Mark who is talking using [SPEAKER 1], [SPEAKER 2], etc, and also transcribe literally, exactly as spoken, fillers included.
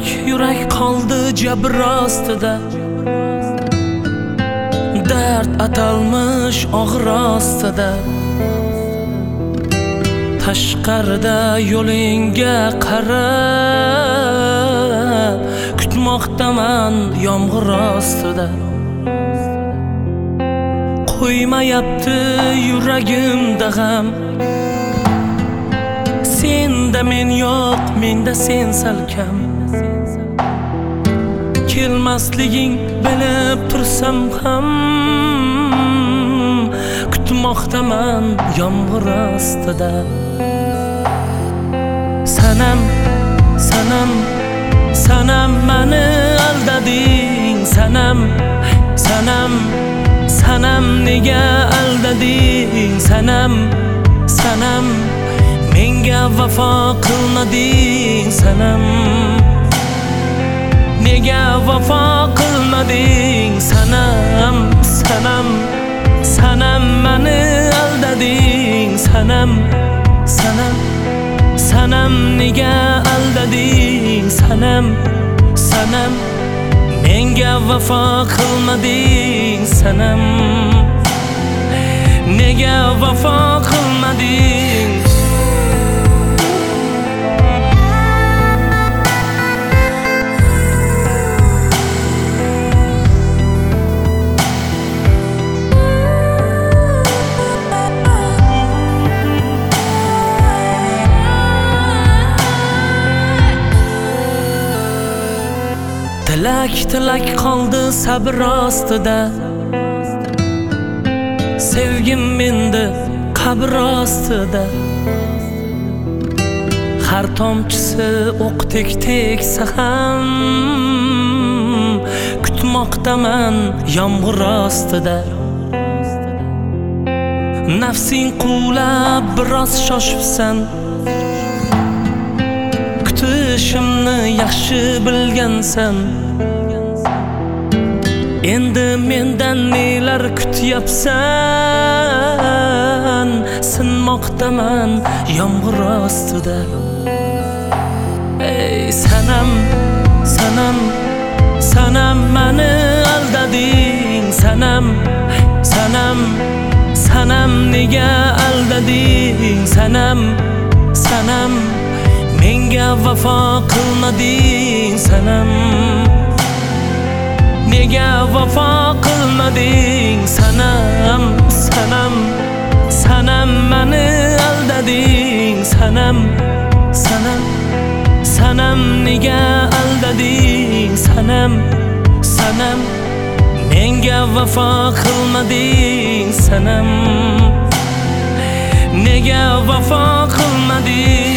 [SPEAKER 1] yurak yurak qoldi jabr ostida. Dard atalmish og'ir ostida. Tashqarida yo'lingga qarab kutmoqdaman yomg'ir ostida. Qo'ymayapti yuragimda g'am, senda men yo'q, menda sen salkam. Kelmasliging bilib tursam ham kutmoqdaman yomg'ir ostida. Sanam, sanam, sanam meni aldading. Sanam, sanam, sanam nega aldading. Sanam, sanam, menga vafo qilmading. Sanam, nega vafo qilmading. Sanam, sanam, sanam meni aldading. Sanam, sanam, sanam nega aldading. Sanam, sanam, menga vafo qilmading. Sanam, nega vafo qilmading. Tilak tilak qoldi sabr ostida. Sevgim menda qabr ostida. Har tomchisi o'qdek teksa ham kutmoqdaman yomg'ir ostida. Nafsing quvlab biroz shoshibsan, kutishimni yaxshi bilgansan. Endi mendan nelar kutyapsan? Sinmoqdaman yomg'ir ostida. Ey sanam, sanam, sanam meni aldading. Sanam, sanam, sanam nega aldading. Sanam, sanam, menga vafo qilmading. Sanam, nega vafo qilmading. Sanam, sanam, sanam meni aldading. Sanam, sanam, sanam nega aldading. Sanam, sanam, menga vafo qilmading. Sanam, nega vafo qilmading.